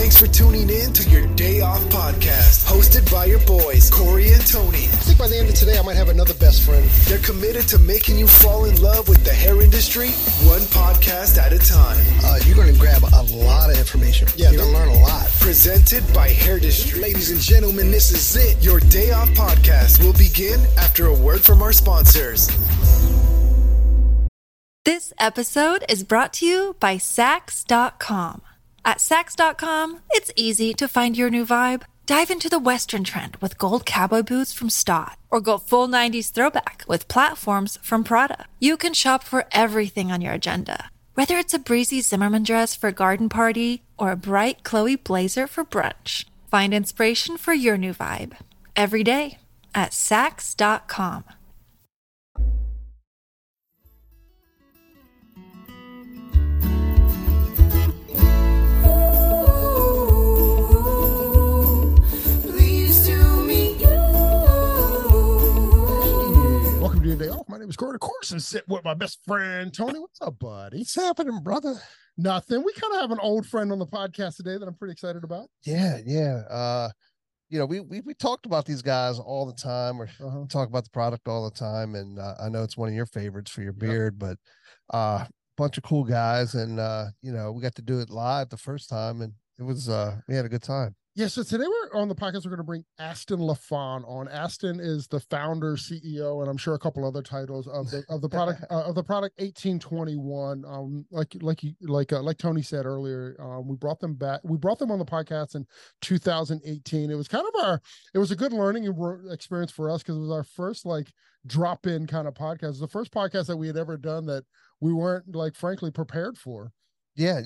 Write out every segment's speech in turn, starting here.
Thanks for tuning in to your Day Off podcast, hosted by your boys, Corey and Tony. I think by the end of today, I might have another best friend. They're committed to making you fall in love with the hair industry, one podcast at a time. You're going to grab a lot of information. Yeah, you're going to learn a lot. Presented by Hairndustry. Ladies and gentlemen, this is it. Your Day Off podcast will begin after a word from our sponsors. This episode is brought to you by Sax.com. At Sax.com, it's easy to find your new vibe. Dive into the Western trend with gold cowboy boots from Stott, or go full 90s throwback with platforms from Prada. You can shop for everything on your agenda, whether it's a breezy Zimmermann dress for a garden party or a bright Chloe blazer for brunch. Find inspiration for your new vibe every day at Sax.com. Welcome to your Day Off. My name is Corey, of course, and sit with my best friend, Tony. What's up, buddy? What's happening, brother? Nothing. We kind of have an old friend on the podcast today that I'm pretty excited about. Yeah. We talked about these guys all the time, or talk about the product all the time, and I know it's one of your favorites for your beard, but bunch of cool guys, and we got to do it live the first time, and it was we had a good time. Yeah, so today we're on the podcast. We're going to bring Aston LaFon on. Aston is the founder, CEO, and I'm sure a couple other titles of the product 1821. Like Tony said earlier, we brought them back. We brought them on the podcast in 2018. It was it was a good learning experience for us because it was our first drop-in kind of podcast. It was the first podcast that we had ever done that we weren't frankly prepared for. Yeah,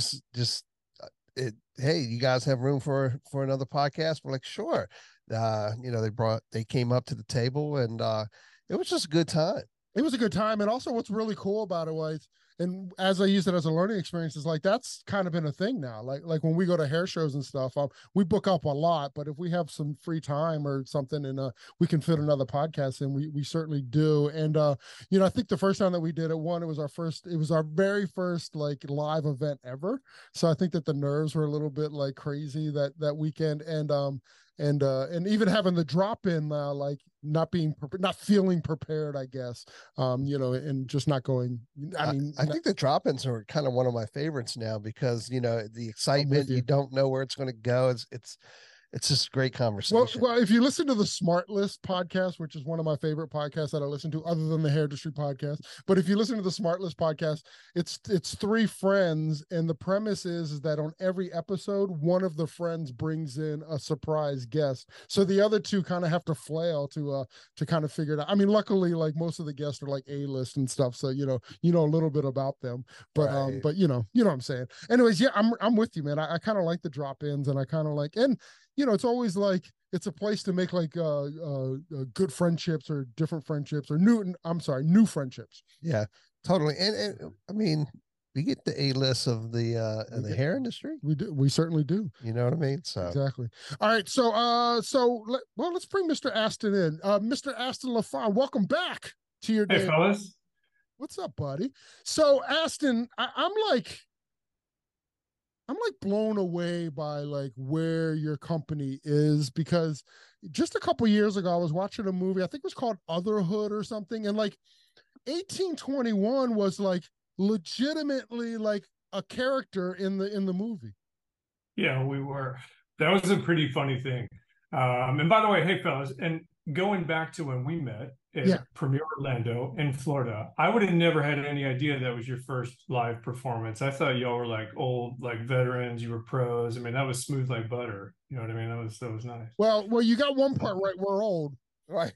hey, you guys have room for another podcast? We're like, sure. They came up to the table, and it was just a good time. It was a good time. And also what's really cool about it was, and as I used it as a learning experience, is that's kind of been a thing now. Like when we go to hair shows and stuff, we book up a lot, but if we have some free time or something and we can fit another podcast in, we certainly do. And I think the first time that we did it, it was our very first live event ever. So I think that the nerves were a little bit crazy that weekend, and even having the drop in not feeling prepared, I guess, and just not going. I think the drop-ins are kind of one of my favorites now because the excitement, you don't know where it's going to go. It's just a great conversation. Well, if you listen to the Smart List podcast, which is one of my favorite podcasts that I listen to other than the Hairndustry podcast, but if you listen to the Smart List podcast, it's three friends, and the premise is that on every episode, one of the friends brings in a surprise guest. So the other two kind of have to flail to kind of figure it out. I mean, luckily, most of the guests are A-list and stuff, so you know a little bit about them. But right. But you know what I'm saying. Anyways, yeah, I'm with you, man. I kind of like the drop-ins, and I kind of and it's always it's a place to make good friendships or different friendships or new friendships. Yeah, totally. And I mean, we get the A-list of the hair industry. We do. We certainly do. You know what I mean? So exactly. All right. So let's bring Mr. Aston in. Mr. Aston LaFon, welcome back to your day. Hey, fellas. What's up, buddy? So Aston, I'm blown away by where your company is, because just a couple years ago I was watching a movie, I think it was called Otherhood or something, and 1821 was legitimately a character in the movie. Yeah, we were. That was a pretty funny thing. And by the way, hey fellas, and going back to when we met at Premier Orlando in Florida, I would have never had any idea that was your first live performance. I thought y'all were old, veterans. You were pros. I mean, that was smooth like butter. You know what I mean? That was nice. Well, you got one part right. We're old. Right.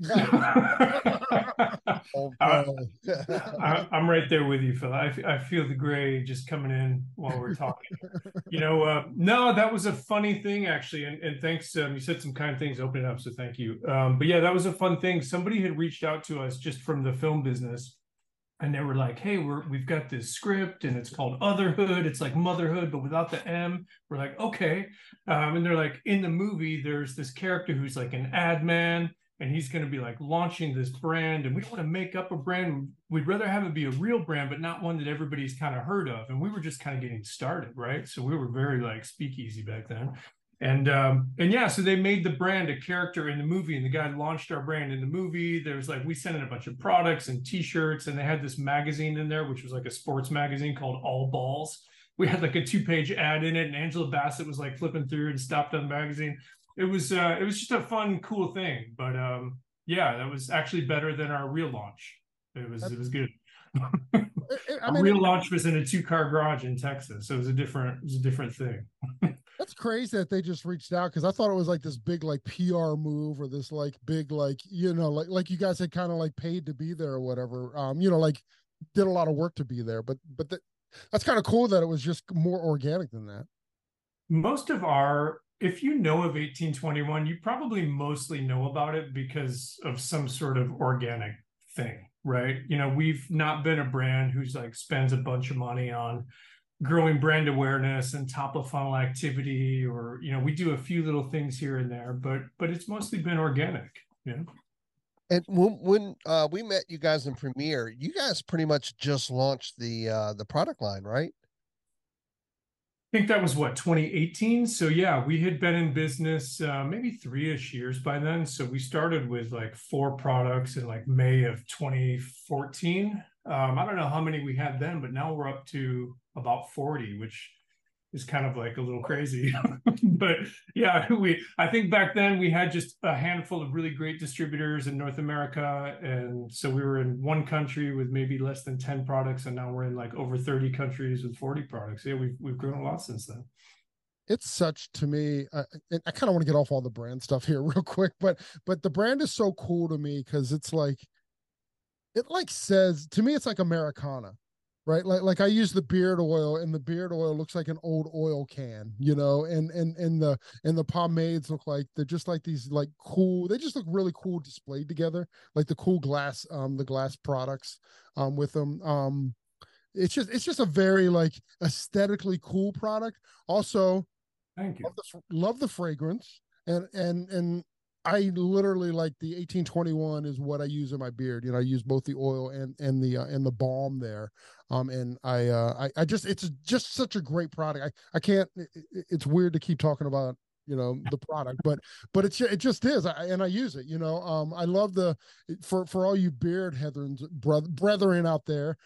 I'm right there with you, Phil. I feel the gray just coming in while we're talking. No, that was a funny thing, actually. And thanks. You said some kind things opening up, so thank you. But yeah, that was a fun thing. Somebody had reached out to us just from the film business, and they were like, hey, we've got this script and it's called Otherhood. It's like motherhood, but without the M. We're like, okay. And they're like, in the movie, there's this character who's an ad man. and he's going to be like launching this brand, and we don't want to make up a brand. We'd rather have it be a real brand, but not one that everybody's kind of heard of. And we were just kind of getting started, right? So we were very like speakeasy back then. And yeah, so they made the brand a character in the movie, and the guy launched our brand in the movie. There was like, we sent in a bunch of products and t-shirts, and they had this magazine in there, which was like a sports magazine called All Balls. We had like a 2-page ad in it, and Angela Bassett was like flipping through and stopped on the magazine. It was just a fun, cool thing. But yeah, that was actually better than our real launch. It was good. Our real launch was in a 2-car garage in Texas. So it was a different thing. That's crazy that they just reached out, because I thought it was like this big like PR move, or this like big like, you know, like you guys had kind of like paid to be there or whatever. You know, like did a lot of work to be there, but that's kind of cool that it was just more organic than that. Most of our, if you know of 1821, you probably mostly know about it because of some sort of organic thing, right? You know, we've not been a brand who's like spends a bunch of money on growing brand awareness and top of funnel activity, or, you know, we do a few little things here and there, but it's mostly been organic. Yeah. And when we met you guys in Premiere, you guys pretty much just launched the product line, right? I think that was what, 2018. So yeah, we had been in business maybe 3-ish years by then. So we started with like 4 products in like May of 2014. I don't know how many we had then, but now we're up to about 40, which is kind of like a little crazy. But yeah, I think back then we had just a handful of really great distributors in North America. And so we were in one country with maybe less than 10 products, and now we're in like over 30 countries with 40 products. Yeah, we've grown a lot since then. It's such, to me, I kind of want to get off all the brand stuff here real quick, but the brand is so cool to me, because it's like, it like says to me, it's like Americana, right? Like I use the beard oil, and the beard oil looks like an old oil can, you know, and the pomades look like they're just like these like cool, they just look really cool displayed together, like the cool glass, the glass products with them. It's just a very like aesthetically cool product. Also, thank you. Love the fragrance, and I literally like the 1821 is what I use in my beard. You know, I use both the oil and the balm there. And I just, it's just such a great product. I can't, it's weird to keep talking about, you know, the product, but it just is. And I use it, you know. I love for all you beard brethren out there.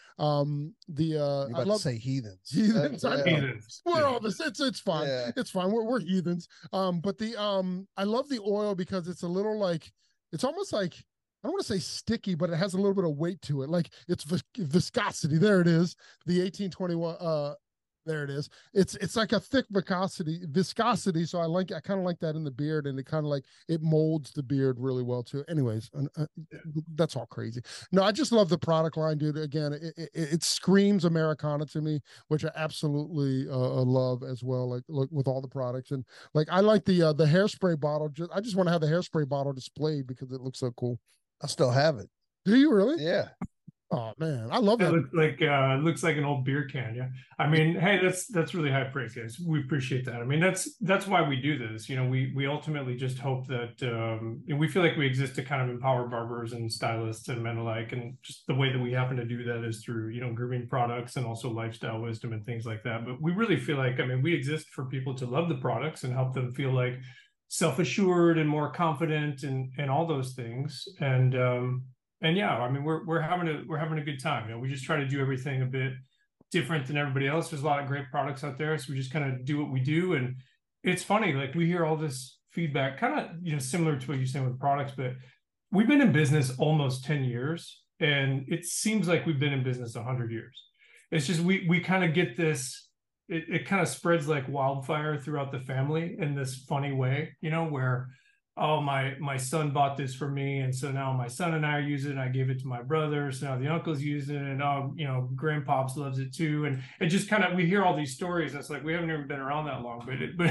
I love to say heathens. Heathens. We're all this. It's fine. Yeah. It's fine. We're heathens. But I love the oil because it's a little like, it's almost like, I don't want to say sticky, but it has a little bit of weight to it. Like it's viscosity. There it is. The 1821. There it is. It's like a thick viscosity. So I kind of like that in the beard, and it kind of like it molds the beard really well too. Anyways, that's all crazy. No, I just love the product line, dude. Again, it screams Americana to me, which I absolutely love as well. Like with all the products, and like I like the hairspray bottle. I just want to have the hairspray bottle displayed because it looks so cool. I still have it. Do you really? Yeah. Oh man, I love that. It looks like an old beer can. Yeah, I mean, hey, that's really high praise, guys. We appreciate that. I mean, that's why we do this. You know, we ultimately just hope that we feel like we exist to kind of empower barbers and stylists and men alike, and just the way that we happen to do that is through, you know, grooming products and also lifestyle wisdom and things like that. But we really feel like, I mean, we exist for people to love the products and help them feel like self-assured and more confident and all those things. And yeah, I mean, we're having a good time. You know, we just try to do everything a bit different than everybody else. There's a lot of great products out there, so we just kind of do what we do. And it's funny, like we hear all this feedback, kind of, you know, similar to what you're saying with products, but we've been in business almost 10 years, and it seems like we've been in business 100 years. It's just we kind of get this. It kind of spreads like wildfire throughout the family in this funny way, you know, where, oh, my son bought this for me, and so now my son and I use it, and I gave it to my brother, so now the uncle's using it, and oh, you know, grandpops loves it too. And it just kind of, we hear all these stories, and it's like we haven't even been around that long,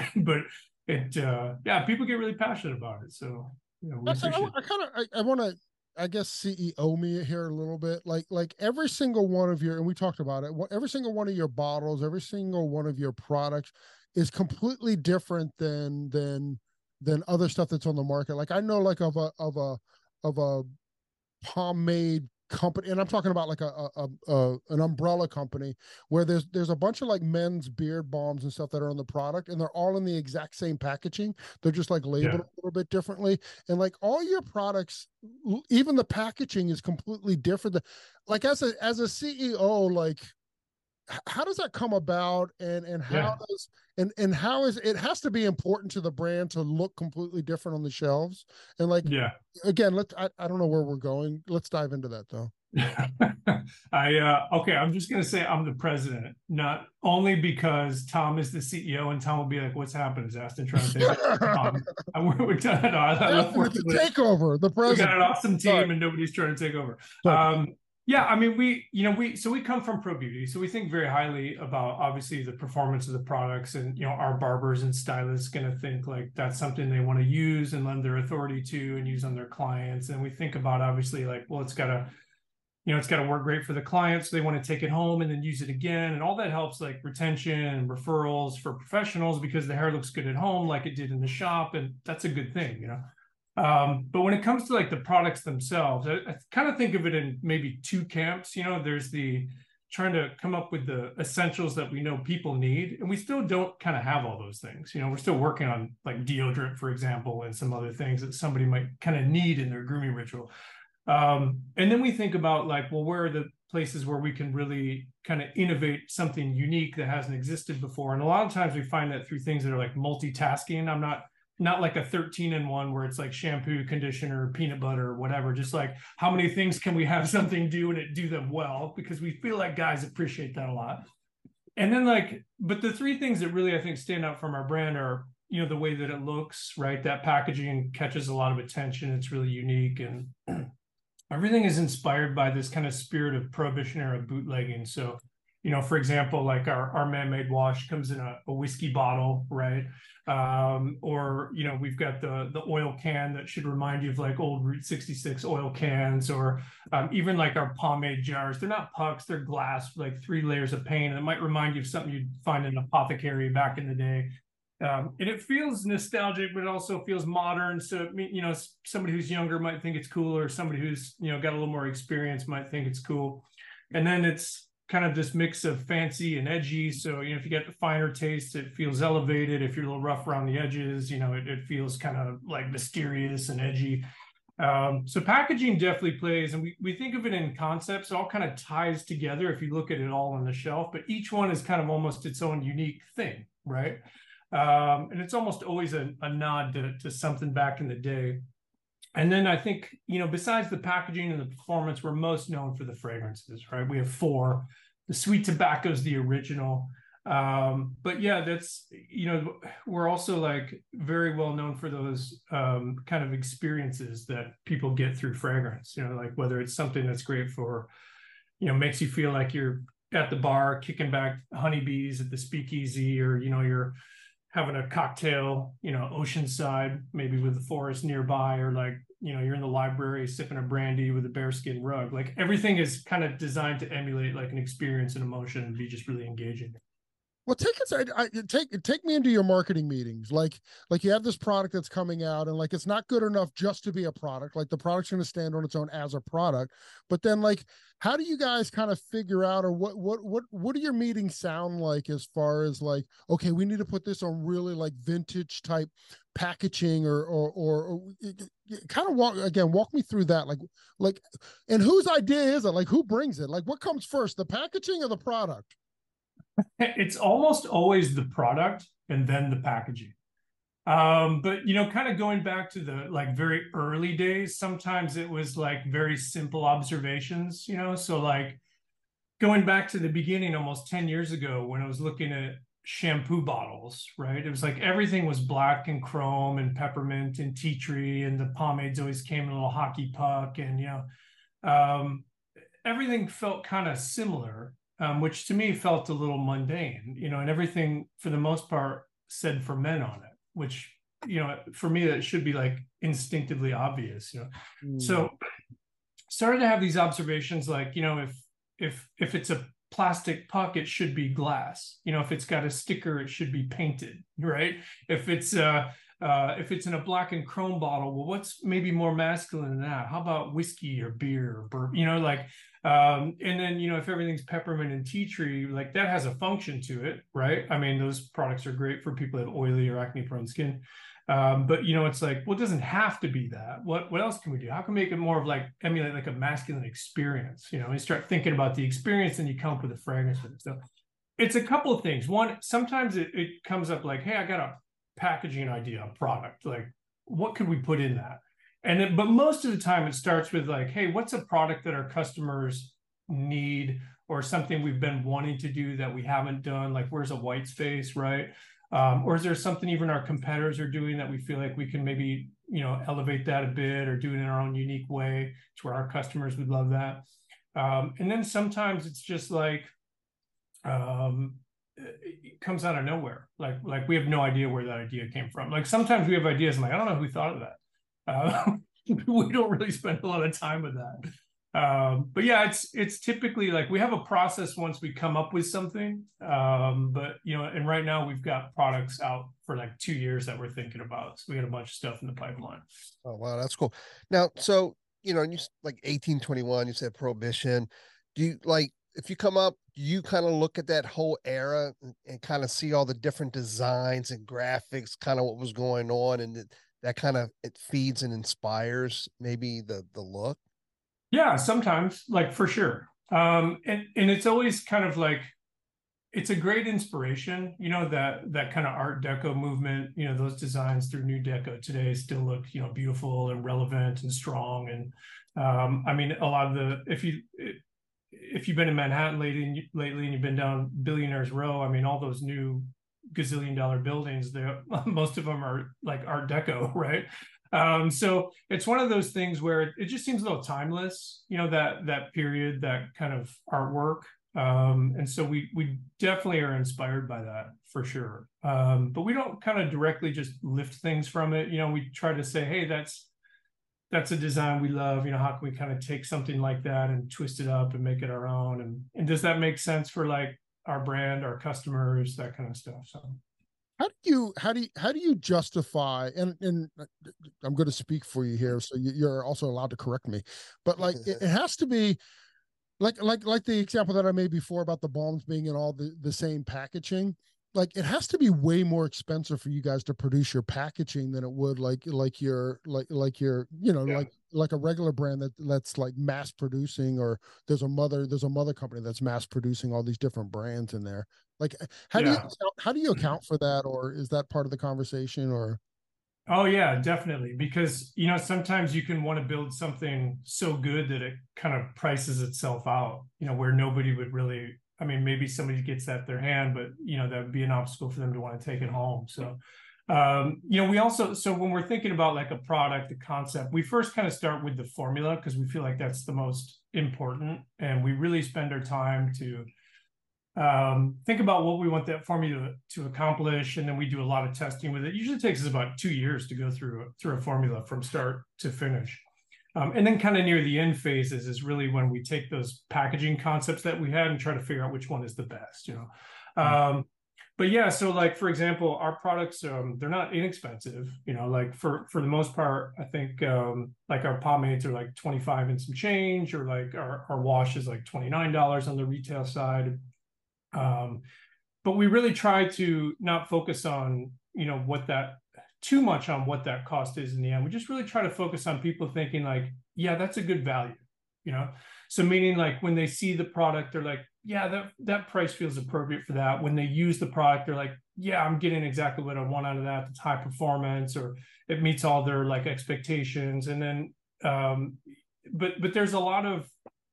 but people get really passionate about it. So, you know, I want to, I guess, CEO me here a little bit. Like every single one of your, and we talked about it, every single one of your bottles, every single one of your products is completely different than than other stuff that's on the market. Like I know like of a pomade company, and I'm talking about like an umbrella company where there's a bunch of like men's beard balms and stuff that are on the product, and they're all in the exact same packaging. They're just like labeled a little bit differently, and like all your products, even the packaging is completely different. Like as a CEO, like how does that come about, and how does and how is it has to be important to the brand to look completely different on the shelves, and like again, I don't know where we're going. Let's dive into that though. Okay, I'm just gonna say I'm the president, not only because Tom is the CEO and Tom will be like, what's happened? Is Aston trying to take it? We're done. It's a takeover. The president. We got an awesome team and nobody's trying to take over. Yeah, I mean, we come from Pro Beauty, so we think very highly about obviously the performance of the products, and our barbers and stylists going to think like that's something they want to use and lend their authority to and use on their clients. And we think about obviously like, well, it's got to work great for the clients, so they want to take it home and then use it again, and all that helps like retention and referrals for professionals because the hair looks good at home like it did in the shop, and that's a good thing, But when it comes to like the products themselves, I kind of think of it in maybe two camps. There's the trying to come up with the essentials that we know people need, and we still don't kind of have all those things. We're still working on like deodorant, for example, and some other things that somebody might kind of need in their grooming ritual. And then we think about like, well, where are the places where we can really kind of innovate something unique that hasn't existed before? And a lot of times we find that through things that are like multitasking. I'm not like a 13-in-1 where it's like shampoo, conditioner, peanut butter, whatever. Just like how many things can we have something do and it do them well? Because we feel like guys appreciate that a lot. And then but the three things that really I think stand out from our brand are, the way that it looks, right? That packaging catches a lot of attention. It's really unique, and everything is inspired by this kind of spirit of Prohibition era bootlegging. So, for example, like our man-made wash comes in a whiskey bottle, right? Or, we've got the oil can that should remind you of like old Route 66 oil cans, or even like our pomade jars. They're not pucks, they're glass, like 3 layers of paint. And it might remind you of something you'd find in an apothecary back in the day. And it feels nostalgic, but it also feels modern. So, somebody who's younger might think it's cool, or somebody who's, got a little more experience might think it's cool. And then it's kind of this mix of fancy and edgy. So, if you get the finer taste, it feels elevated. If you're a little rough around the edges, it feels kind of like mysterious and edgy. So packaging definitely plays, and we think of it in concepts. It all kind of ties together if you look at it all on the shelf, but each one is kind of almost its own unique thing, right? And it's almost always a nod to something back in the day. And then I think, besides the packaging and the performance, we're most known for the fragrances, right? We have 4. The Sweet Tobacco is the original. But yeah, that's, we're also like very well known for those kind of experiences that people get through fragrance, like whether it's something that's great for, makes you feel like you're at the bar kicking back honeybees at the speakeasy, or, you're having a cocktail, oceanside, maybe with the forest nearby, or like, you're in the library sipping a brandy with a bearskin rug. Like everything is kind of designed to emulate like an experience and emotion and be just really engaging. Well, take me into your marketing meetings. Like you have this product that's coming out, and like it's not good enough just to be a product. Like the product's going to stand on its own as a product. But then, like, how do you guys kind of figure out, or what do your meetings sound like as far as like, okay, we need to put this on really like vintage type packaging, or kind of walk me through that. Like, and whose idea is it? Like, who brings it? Like, what comes first, the packaging or the product? It's almost always the product and then the packaging. But, kind of going back to the like very early days, sometimes it was like very simple observations, so like going back to the beginning, almost 10 years ago, when I was looking at shampoo bottles, right? It was like everything was black and chrome and peppermint and tea tree, and the pomades always came in a little hockey puck, and, everything felt kind of similar. Which to me felt a little mundane, and everything for the most part said for men on it, which, for me, that should be like instinctively obvious, So started to have these observations like, if it's a plastic puck, it should be glass. If it's got a sticker, it should be painted, right? If it's a If it's in a black and chrome bottle, well, what's maybe more masculine than that? How about whiskey or beer or bourbon? You know, like, and then, you know, if everything's peppermint and tea tree, like that has a function to it, right? I mean, those products are great for people that have oily or acne prone skin. But you know, it's like, well, it doesn't have to be that. What else can we do? How can we make it more of like emulate like a masculine experience? You know, you start thinking about the experience and you come up with a fragrance with it. So it's a couple of things. One, sometimes it comes up like, hey, I got a packaging idea, a product. Like, what could we put in that? And then, but most of the time it starts with like, hey, what's a product that our customers need or something we've been wanting to do that we haven't done? Like, where's a white space, right? Or is there something even our competitors are doing that we feel like we can maybe, you know, elevate that a bit or do it in our own unique way to where our customers would love that. And then sometimes it's just like, it comes out of nowhere. Like we have no idea where that idea came from. Like sometimes we have ideas and like, I don't know who thought of that. We don't really spend a lot of time with that. But yeah, it's typically like we have a process once we come up with something. But you know, and right now we've got products out for like 2 years that we're thinking about. So we got a bunch of stuff in the pipeline. Oh, wow. That's cool. Now, so, you know, you like 1821, you said Prohibition. Do you like, if you come up, you kind of look at that whole era and kind of see all the different designs and graphics, kind of what was going on, and that kind of it feeds and inspires maybe the look? Yeah, sometimes, like for sure. And it's always kind of like it's a great inspiration, you know, that kind of Art Deco movement, you know, those designs through New Deco today still look, you know, beautiful and relevant and strong. And I mean, a lot of the if you've been in Manhattan lately and you've been down Billionaires Row, I mean, all those new gazillion-dollar buildings, most of them are like Art Deco, right? So it's one of those things where it just seems a little timeless, you know, that period, that kind of artwork. And so we definitely are inspired by that for sure. But we don't kind of directly just lift things from it. You know, we try to say, hey, that's a design we love. You know, how can we kind of take something like that and twist it up and make it our own? And does that make sense for like our brand, our customers, that kind of stuff? So how do you justify, and I'm going to speak for you here, so you're also allowed to correct me, but like it has to be like the example that I made before about the balms being in all the same packaging. Like it has to be way more expensive for you guys to produce your packaging than it would like your you know, yeah, like a regular brand that's like mass producing, or there's a mother company that's mass producing all these different brands in there. Like how do you account for that, or is that part of the conversation? Or oh yeah, definitely, because you know, sometimes you can want to build something so good that it kind of prices itself out, you know, where nobody would really, I mean, maybe somebody gets that in their hand, but you know, that would be an obstacle for them to want to take it home. So, you know, we also, so when we're thinking about like a product, the concept, we first kind of start with the formula because we feel like that's the most important. And we really spend our time to think about what we want that formula to accomplish. And then we do a lot of testing with it. It usually takes us about 2 years to go through a formula from start to finish. And then kind of near the end phases is really when we take those packaging concepts that we had and try to figure out which one is the best, you know. But yeah, so like, for example, our products, they're not inexpensive, you know, like for the most part, I think like our pomades are like 25 and some change, or like our wash is like $29 on the retail side. But we really try to not focus on, you know, too much on what that cost is in the end. We just really try to focus on people thinking like, yeah, that's a good value, you know? So meaning like when they see the product, they're like, yeah, that price feels appropriate for that. When they use the product, they're like, yeah, I'm getting exactly what I want out of that. It's high performance, or it meets all their like expectations. And then, but there's a lot of,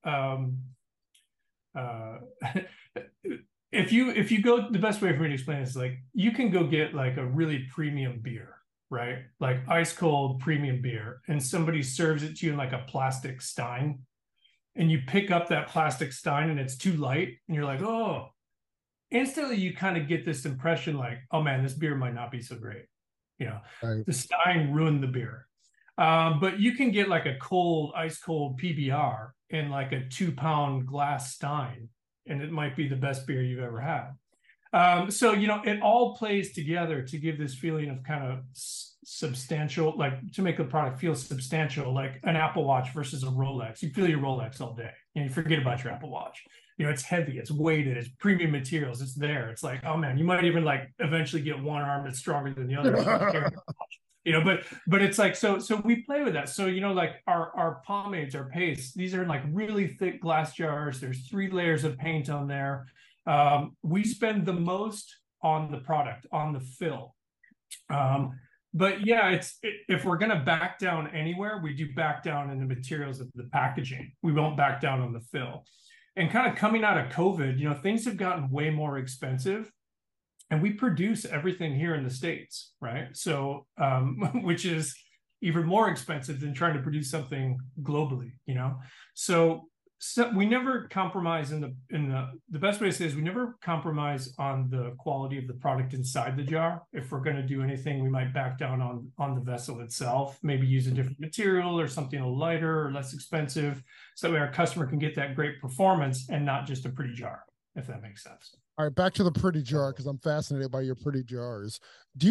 if you go, the best way for me to explain this is like, you can go get like a really premium beer, right? Like ice cold premium beer, and somebody serves it to you in like a plastic stein, and you pick up that plastic stein and it's too light, and you're like, oh, instantly you kind of get this impression like, oh man, this beer might not be so great. You know, right. The stein ruined the beer. But you can get like a ice cold PBR in like a 2-pound glass stein, and it might be the best beer you've ever had. So, it all plays together to give this feeling of kind of substantial, like to make the product feel substantial, like an Apple Watch versus a Rolex. You feel your Rolex all day and you forget about your Apple Watch. It's heavy, it's weighted, it's premium materials, it's there. It's like, oh man, you might even like eventually get one arm that's stronger than the other. But it's like, so we play with that. So, like our pomades, our pastes, these are like really thick glass jars. There's 3 layers of paint on there. We spend the most on the product, on the fill. But yeah, if we're going to back down anywhere, we do back down in the materials of the packaging. We won't back down on the fill. And kind of coming out of COVID, things have gotten way more expensive, and we produce everything here in the States, right? So, which is even more expensive than trying to produce something globally, So we never compromise the best way to say is we never compromise on the quality of the product inside the jar. If we're going to do anything, we might back down on the vessel itself, maybe use a different material or something a little lighter or less expensive, so that way our customer can get that great performance and not just a pretty jar, if that makes sense. All right, back to the pretty jar, because I'm fascinated by your pretty jars. Do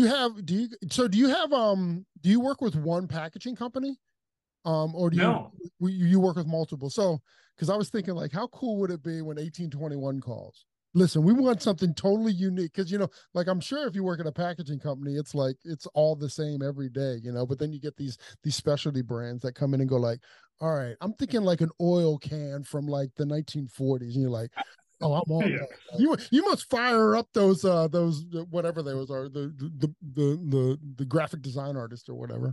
you work with one packaging company? Or do you work with multiple? So, because I was thinking, like, how cool would it be when 1821 calls? Listen, we want something totally unique, because like, I'm sure if you work at a packaging company, it's like it's all the same every day, But then you get these specialty brands that come in and go like, all right, I'm thinking like an oil can from like the 1940s, and you're like, oh, I'm on that. You must fire up those whatever those are, the graphic design artist or whatever.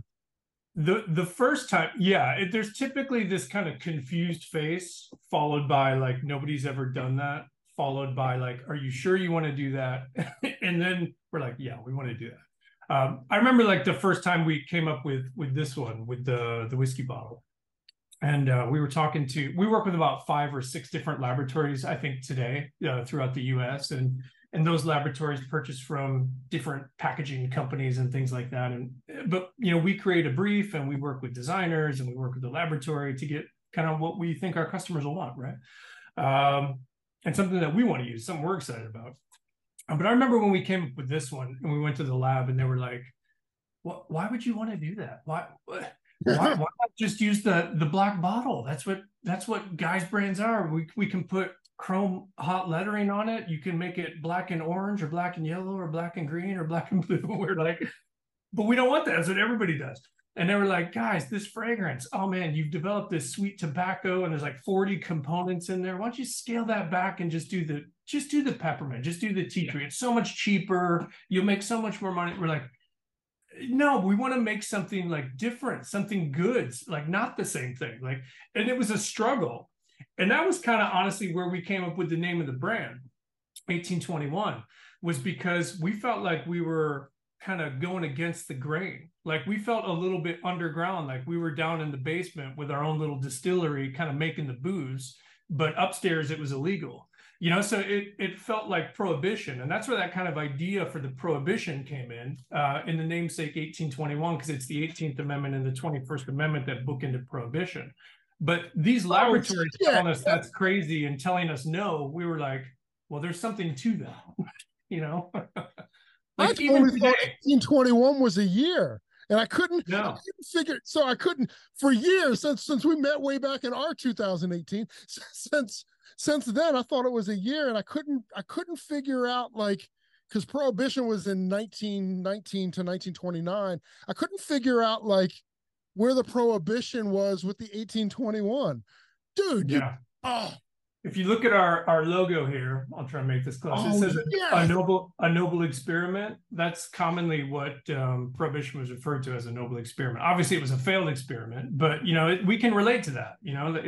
The first time, there's typically this kind of confused face, followed by like, nobody's ever done that, followed by like, are you sure you want to do that? And then we're like, yeah, we want to do that. I remember like the first time we came up with this one, with the whiskey bottle. And we work with about 5 or 6 different laboratories, I think, today throughout the US. And those laboratories purchase from different packaging companies and things like that. But we create a brief, and we work with designers, and we work with the laboratory to get kind of what we think our customers will want, right? And something that we want to use, something we're excited about. But I remember when we came up with this one, and we went to the lab, and they were like, why would you want to do that? Why not just use the black bottle? That's what guys' brands are. We can put chrome hot lettering on it. You can make it black and orange, or black and yellow, or black and green, or black and blue. We're like, but we don't want that. That's what everybody does. And they were like, guys, this fragrance, oh man, you've developed this sweet tobacco, and there's like 40 components in there. Why don't you scale that back and just do the peppermint, just do the tea tree? It's so much cheaper. You'll make so much more money. We're like, no, we want to make something like different, something good, like not the same thing. Like, and it was a struggle. And that was kind of honestly where we came up with the name of the brand, 1821, was because we felt like we were kind of going against the grain. Like, we felt a little bit underground, like we were down in the basement with our own little distillery, kind of making the booze, but upstairs it was illegal. So it felt like prohibition. And that's where that kind of idea for the prohibition came in the namesake 1821, because it's the 18th Amendment and the 21st Amendment that bookended prohibition. But these laboratories telling us that's crazy and telling us no, we were like, well, there's something to that, Like, I totally thought 1821 was a year. And I couldn't figure, so I couldn't, for years, since we met way back in our 2018, since then I thought it was a year, and I couldn't figure out, like, because prohibition was in 1919 to 1929. I couldn't figure out like where the prohibition was with the 1821. Dude, if you look at our logo here, I'll try to make this close. It says a noble experiment. That's commonly what prohibition was referred to, as a noble experiment. Obviously, it was a failed experiment, but we can relate to that.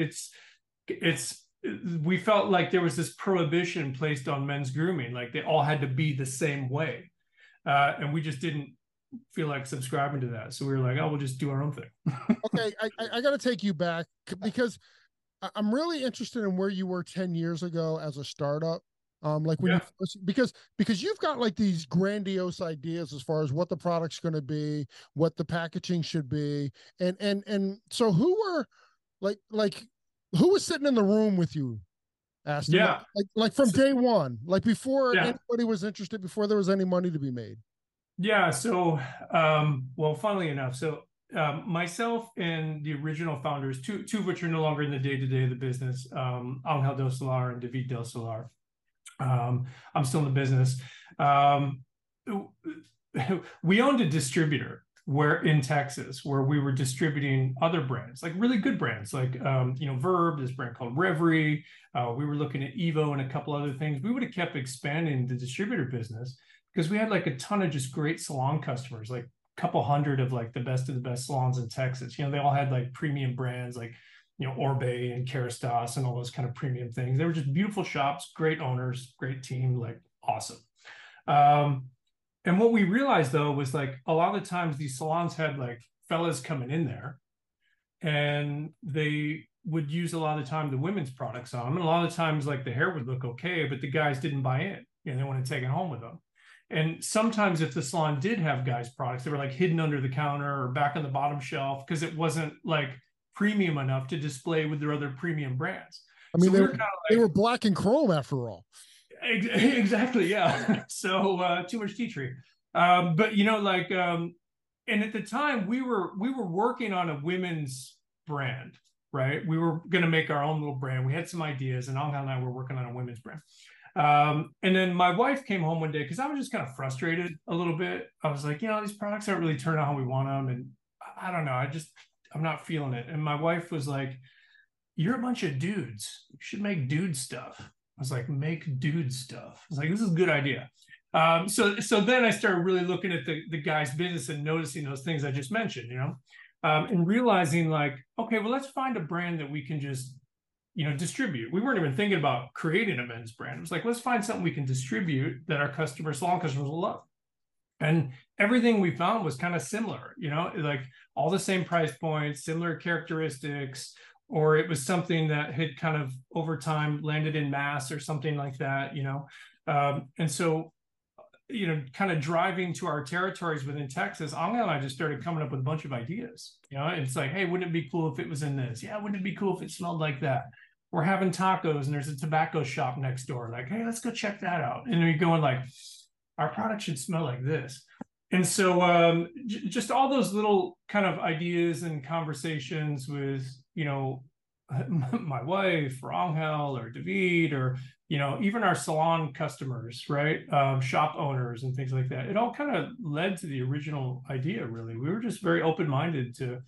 We felt like there was this prohibition placed on men's grooming, like they all had to be the same way, and we just didn't feel like subscribing to that. So we were like, oh, we'll just do our own thing. Okay, I got to take you back, because I'm really interested in where you were 10 years ago as a startup. Like when you first, because you've got like these grandiose ideas as far as what the product's going to be, what the packaging should be, and so who was sitting in the room with you Asked him Yeah. like from day one, like before Yeah. anybody was interested, before there was any money to be made. Yeah. So, well, funnily enough, so myself and the original founders, two of which are no longer in the day-to-day of the business, Angel Del Solar and David Del Solar. I'm still in the business. We owned a distributor in Texas where we were distributing other brands, like really good brands, like Verb, this brand called Reverie. We were looking at Evo and a couple other things. We would have kept expanding the distributor business because we had like a ton of just great salon customers, like a couple hundred of like the best of the best salons in Texas. They all had like premium brands like Orbe and Kerastase and all those kind of premium things. They were just beautiful shops, great owners, great team, like awesome. And what we realized though was like a lot of the times these salons had like fellas coming in there and they would use a lot of the time the women's products on them. And a lot of times like the hair would look okay, but the guys didn't buy in. They want to take it home with them. And sometimes if the salon did have guys' products, they were like hidden under the counter or back on the bottom shelf because it wasn't like premium enough to display with their other premium brands. I mean, so they were black and chrome after all. Exactly. Yeah. So too much tea tree. But and at the time we were working on a women's brand, right? We were going to make our own little brand. We had some ideas, and Angel and I were working on a women's brand. And then my wife came home one day because I was just kind of frustrated a little bit. I was like, these products aren't really turning out how we want them, and I don't know. I'm not feeling it. And my wife was like, "You're a bunch of dudes. You should make dude stuff." I was like, "Make dude stuff." I was like, "This is a good idea." So then I started really looking at the guy's business and noticing those things I just mentioned, and realizing like, okay, well, let's find a brand that we can just, distribute. We weren't even thinking about creating a men's brand. It was like, let's find something we can distribute that our salon customers will love. And everything we found was kind of similar, like all the same price points, similar characteristics, or it was something that had kind of over time landed in mass or something like that, and so, kind of driving to our territories within Texas, Angel and I just started coming up with a bunch of ideas, and it's like, hey, wouldn't it be cool if it was in this? Yeah, wouldn't it be cool if it smelled like that? We're having tacos and there's a tobacco shop next door. Like, hey, let's go check that out. And then you're going like, our product should smell like this. And so just all those little kind of ideas and conversations with, my wife or Angel or David or, even our salon customers, right? Shop owners and things like that. It all kind of led to the original idea, really. We were just very open-minded to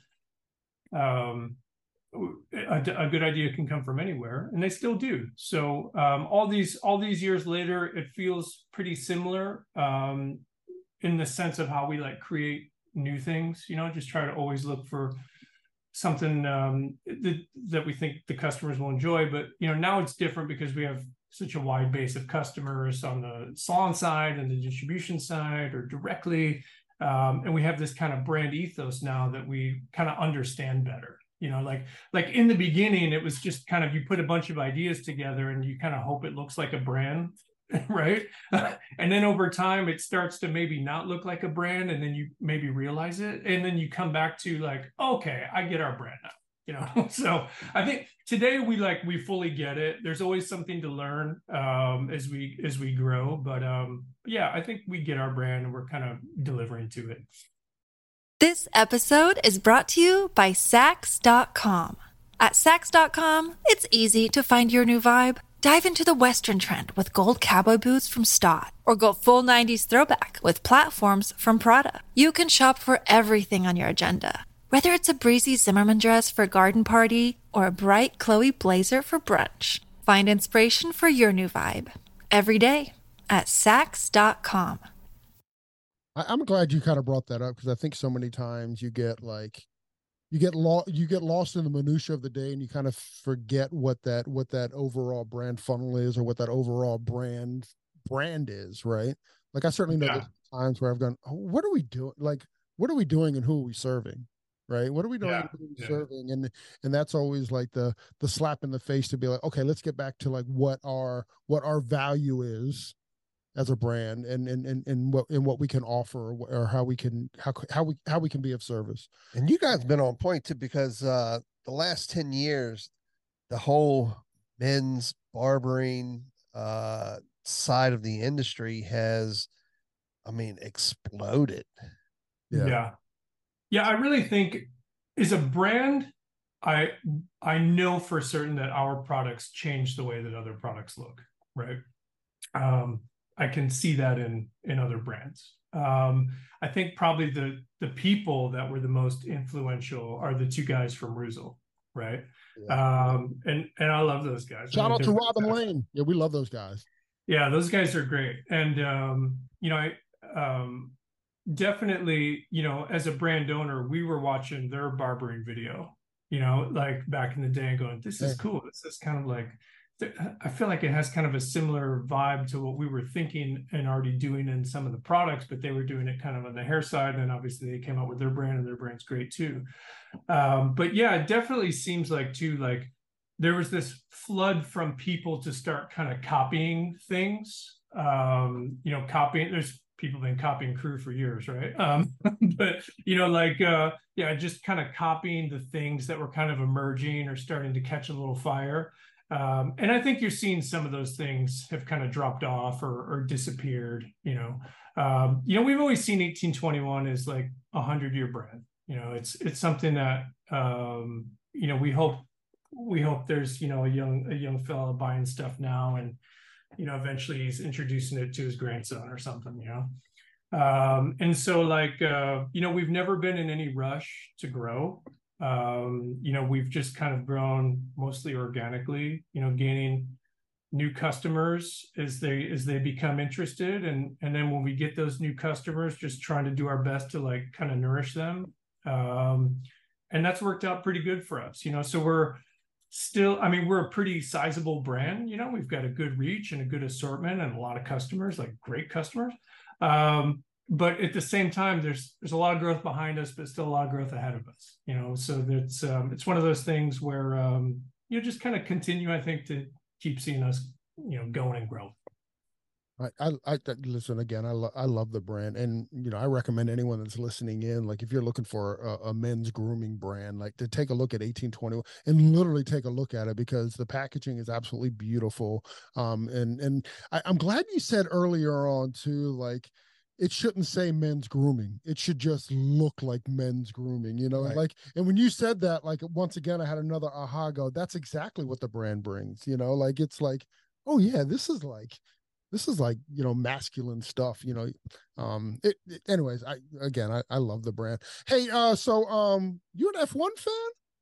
a good idea can come from anywhere, and they still do. So all these years later, it feels pretty similar in the sense of how we like create new things, just try to always look for something that we think the customers will enjoy. But now it's different because we have such a wide base of customers on the salon side and the distribution side or directly, and we have this kind of brand ethos now that we kind of understand better. Like in the beginning, it was just kind of, you put a bunch of ideas together and you kind of hope it looks like a brand, right? And then over time, it starts to maybe not look like a brand, and then you maybe realize it, and then you come back to like, okay, I get our brand now, So I think today we fully get it. There's always something to learn as we grow, but yeah, I think we get our brand and we're kind of delivering to it. This episode is brought to you by Saks.com. At Saks.com, it's easy to find your new vibe. Dive into the Western trend with gold cowboy boots from Stott, or go full 90s throwback with platforms from Prada. You can shop for everything on your agenda, whether it's a breezy Zimmermann dress for a garden party or a bright Chloe blazer for brunch. Find inspiration for your new vibe every day at Saks.com. I'm glad you kind of brought that up, because I think so many times you get lost in the minutia of the day, and you kind of forget what that overall brand funnel is, or what that overall brand is, right? Like I certainly know there's times where I've gone, oh, what are we doing? Like, what are we doing and who are we serving? Right? What are we doing and who are we serving? And that's always like the slap in the face to be like, okay, let's get back to like what our value is as a brand, and what we can offer, or how we can be of service. And you guys been on point too, because the last 10 years, the whole men's barbering side of the industry has, I mean, exploded. Yeah. I really think as a brand, I know for certain that our products change the way that other products look, right? I can see that in other brands. I think probably the people that were the most influential are the two guys from Ruzel, right? Yeah. And I love those guys. Shout out to Robin Lane. Yeah, we love those guys. Yeah, those guys are great. And you know, I definitely, you know, as a brand owner, we were watching their barbering video, you know, like back in the day, and going, this is cool. This is kind of like, I feel like it has kind of a similar vibe to what we were thinking and already doing in some of the products, but they were doing it kind of on the hair side. And obviously they came out with their brand, and their brand's great too. But yeah, it definitely seems like too, like there was this flood from people to start kind of copying things, you know, copying. There's people been copying Crew for years, right? But you know, like yeah, just kind of copying the things that were kind of emerging or starting to catch a little fire. And I think you're seeing some of those things have kind of dropped off or disappeared. You know, we've always seen 1821 as like 100-year brand. You know, it's something that you know, we hope there's, you know, a young fella buying stuff now, and you know, eventually he's introducing it to his grandson or something, you know? And so like, you know, we've never been in any rush to grow. You know, we've just kind of grown mostly organically, you know, gaining new customers as they become interested. And then when we get those new customers, just trying to do our best to like kind of nourish them. And that's worked out pretty good for us, you know? So we're a pretty sizable brand, you know, we've got a good reach and a good assortment and a lot of customers, like great customers. But at the same time, there's a lot of growth behind us, but still a lot of growth ahead of us, you know? So that's, it's one of those things where, you just kind of continue, I think, to keep seeing us, you know, going and grow. I listen again. I love the brand, and you know, I recommend anyone that's listening in, like if you're looking for a men's grooming brand, like to take a look at 1821 and literally take a look at it, because the packaging is absolutely beautiful. And I'm glad you said earlier on too, like it shouldn't say men's grooming. It should just look like men's grooming, you know, right. Like, and when you said that, like, once again, I had another aha go, that's exactly what the brand brings, you know, like, it's like, oh yeah, this is like, you know, masculine stuff, you know. Anyways, I love the brand. Hey, so you're an F1 fan?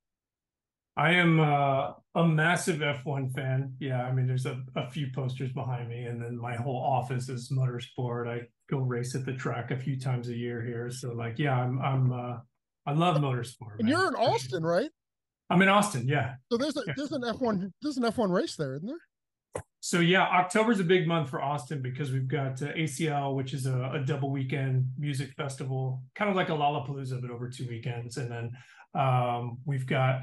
I am a massive F1 fan. Yeah, I mean, there's a few posters behind me, and then my whole office is motorsport. I go race at the track a few times a year here. So like, yeah, I love motorsport. And man. You're in Austin, right? I'm in Austin, yeah. So there's an F1 race there, isn't there? So yeah, October's a big month for Austin because we've got ACL, which is a double weekend music festival, kind of like a Lollapalooza, but over 2 weekends. And then we've got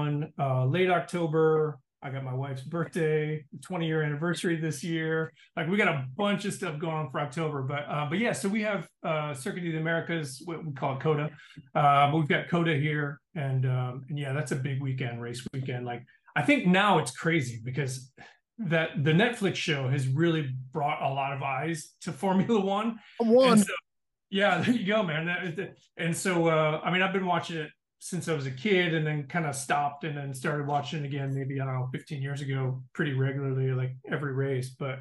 F1 late October. I got my wife's birthday, 20-year anniversary this year. Like, we got a bunch of stuff going on for October. But yeah, so we have Circuit of the Americas, what we call it COTA. But we've got COTA here. And yeah, that's a big weekend, race weekend. Like, I think now it's crazy because that the Netflix show has really brought a lot of eyes to Formula One. And so, yeah, there you go, man. And so, I mean, I've been watching it since I was a kid, and then kind of stopped and then started watching it again, maybe, I don't know, 15 years ago, pretty regularly, like every race. But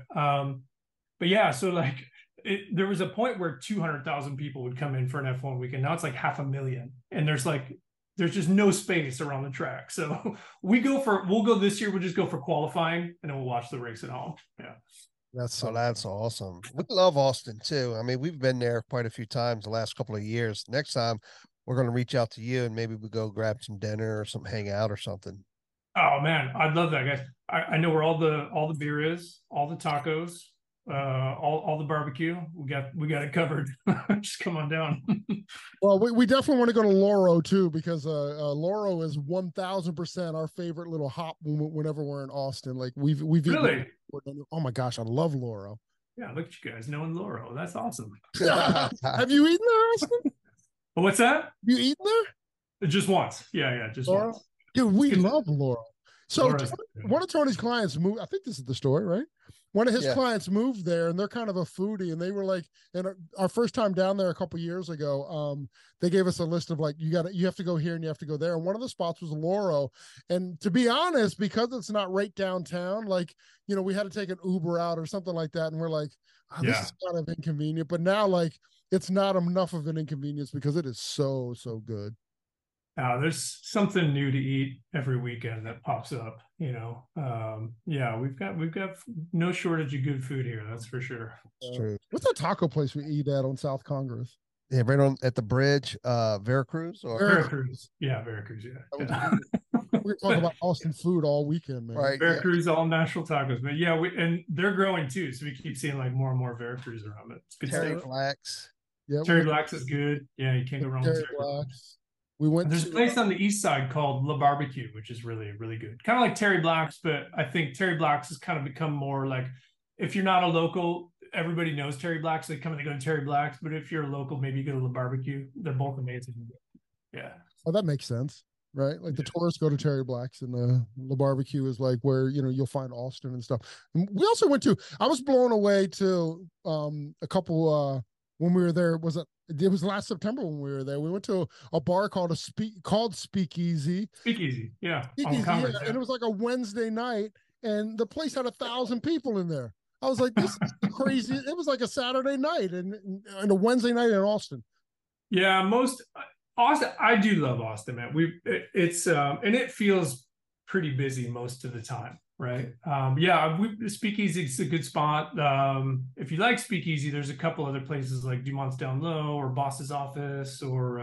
yeah, so like there was a point where 200,000 people would come in for an F1 weekend. Now it's like 500,000. And there's just no space around the track. So we'll go this year. We'll just go for qualifying, and then we'll watch the race at home. Yeah. That's awesome. We love Austin too. I mean, we've been there quite a few times the last couple of years. Next time we're going to reach out to you, and maybe we go grab some dinner or some hangout or something. Oh man, I'd love that, guys. I know where all the beer is, all the tacos, all the barbecue. We got it covered. Just come on down. Well, we definitely want to go to Loro too, because Loro is 1,000% our favorite little hop whenever we're in Austin. Like we've really. Oh my gosh, I love Loro. Yeah, look at you guys knowing Loro. That's awesome. Have you eaten there, Austin? What's that? You eaten there? Just once. Yeah, just Loro? once. Dude, we love Loro. So Laura's- one of Tony's clients moved. I think this is the story, right? One of his Yeah. clients moved there, and they're kind of a foodie, and they were like, and our first time down there a couple years ago, they gave us a list of like, you have to go here and you have to go there, and one of the spots was Loro. And to be honest, because it's not right downtown, like, we had to take an Uber out or something like that, and we're like, oh, this is kind of inconvenient. But now, like, it's not enough of an inconvenience because it is so good. There's something new to eat every weekend that pops up, yeah, we've got no shortage of good food here, that's for sure. It's true. What's that taco place we eat at on South Congress? Yeah, right on at the bridge, Veracruz or Veracruz. Yeah, Veracruz, yeah. We talk about Austin food all weekend, man. right. Veracruz, all natural tacos, but yeah, and they're growing too, so we keep seeing like more and more Veracruz around it. It's good Terry stuff. Blacks. Yeah, Terry Blacks is good. Yeah, you can't go wrong with Terry Terry Blacks. We went. There's a place on the east side called La Barbecue, which is really, really good. Kind of like Terry Blacks, but I think Terry Blacks has kind of become more like, if you're not a local, everybody knows Terry Blacks. They come and they go to Terry Blacks, but if you're a local, maybe you go to La Barbecue. They're both amazing. Yeah. Oh, that makes sense, right? Like the tourists go to Terry Blacks, and the barbecue is like where you'll find Austin and stuff. And we also went to. I was blown away to a couple when we were there. It was last September when we were there. We went to a bar called Speakeasy. Speakeasy, yeah. Speakeasy, Commerce, and it was like a Wednesday night, and the place had 1,000 people in there. I was like, this is crazy. It was like a Saturday night and a Wednesday night in Austin. Yeah, Austin. I do love Austin, man. It's and it feels pretty busy most of the time, right? Speakeasy is a good spot. If you like Speakeasy, there's a couple other places like Dumont's Down Low or Boss's Office or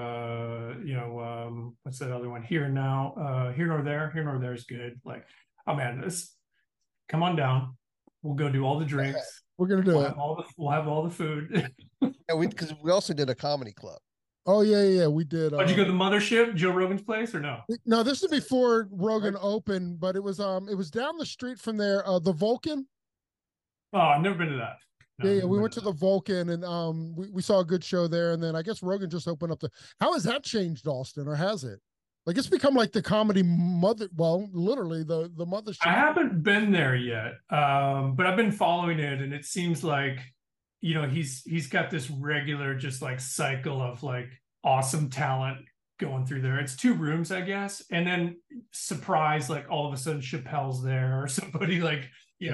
what's that other one? Here and Now. Here Nor There. Here Nor There is good. Like, oh man, come on down. We'll go do all the drinks. We're gonna do it. We'll have all the food. Yeah, because we also did a comedy club. Oh yeah, we did. Did you go to the Mothership, Joe Rogan's place, or no? No, this is before Rogan opened, but it was down the street from there. The Vulcan. Oh, I've never been to that. No, Yeah, we went to the Vulcan, and we saw a good show there. And then I guess Rogan just opened up How has that changed Austin, or has it? Like, it's become like the comedy mother. Well, literally the mothership. I haven't been there yet, but I've been following it, and it seems like he's got this regular just like cycle of like awesome talent going through there. It's 2 rooms, I guess, and then surprise, like all of a sudden Chappelle's there or somebody like